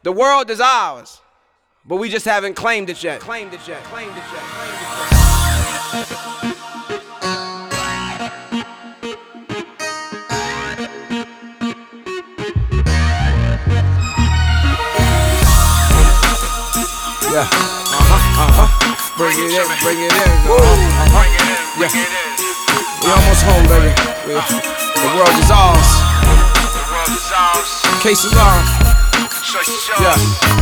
The world is ours, but we just haven't claimed it yet. Yeah. Bring it in. Yeah. We almost home, baby. The world is ours. Case is on. Yeah.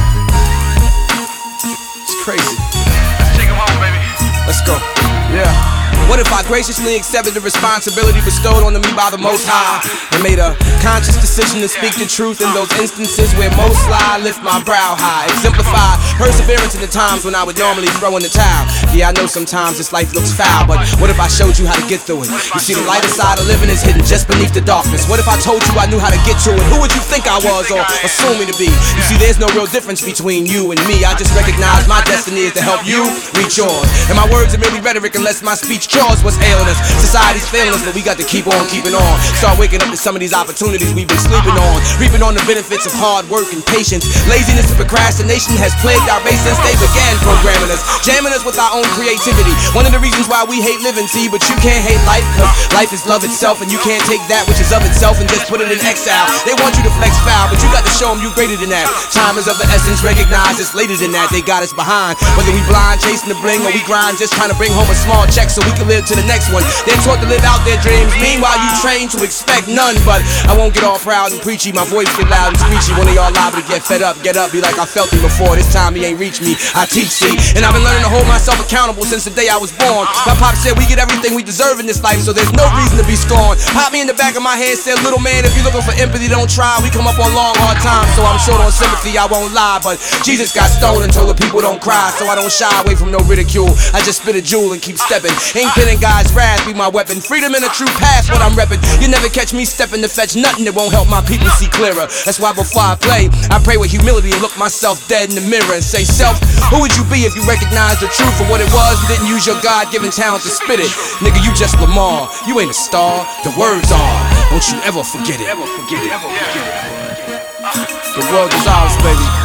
It's crazy. Let's take 'em home, baby. Let's go. Yeah. What if I graciously accepted the responsibility bestowed on me by the Most High and made a conscious decision to speak the truth in those instances where most lie, lift my brow high, exemplify perseverance in the times when I would normally throw in the towel. Yeah, I know sometimes this life looks foul, but what if I showed you how to get through it? You see, the lighter side of living is hidden just beneath the darkness. What if I told you I knew how to get to it? Who would you think I was or assume me to be? You see, there's no real difference between you and me. I just recognize my destiny is to help you reach yours. And my words are merely rhetoric unless my speech cures what's ailing us. Society's failing us, but we got to keep on keeping on. Start waking up to some of these opportunities we've been sleeping on. Reaping on the benefits of hard work and patience. Laziness and procrastination has plagued our race since they began programming us, jamming us with our own creativity. One of the reasons why we hate living, see, but you can't hate life, cause life is love itself, and you can't take that which is of itself and just put it in exile. They want you to flex foul, but you got to show them you greater than that. Time is of the essence, recognize it's later than that. They got us behind, whether we blind chasing the bling or we grind just trying to bring home a small check so we can live to the next one. They're taught to live out their dreams, meanwhile you train to expect none. But I won't get all proud and preachy, my voice get loud and screechy. One of y'all liable to get fed up, get up, be like I felt him before. This time he ain't reached me, I teach, see. And I've been learning to hold myself accountable since the day I was born. My pop said we get everything we deserve in this life, so there's no reason to be scorned. Pop me in the back of my head, said, little man, if you're looking for empathy, don't try. We come up on long, hard times, so I'm short on sympathy, I won't lie. But Jesus got stoned and told the people don't cry, so I don't shy away from no ridicule. I just spit a jewel and keep stepping. Ain't pinning God's wrath be my weapon. Freedom and a true path, what I'm reppin'. You never catch me stepping to fetch nothing that won't help my people see clearer. That's why before I play, I pray with humility and look myself dead in the mirror and say, self, who would you be if you recognized the truth for what it was and didn't use your God-given talent to spit it? Nigga, you just Lamar. You ain't a star. The words are. Don't you ever forget it. The world is ours, baby.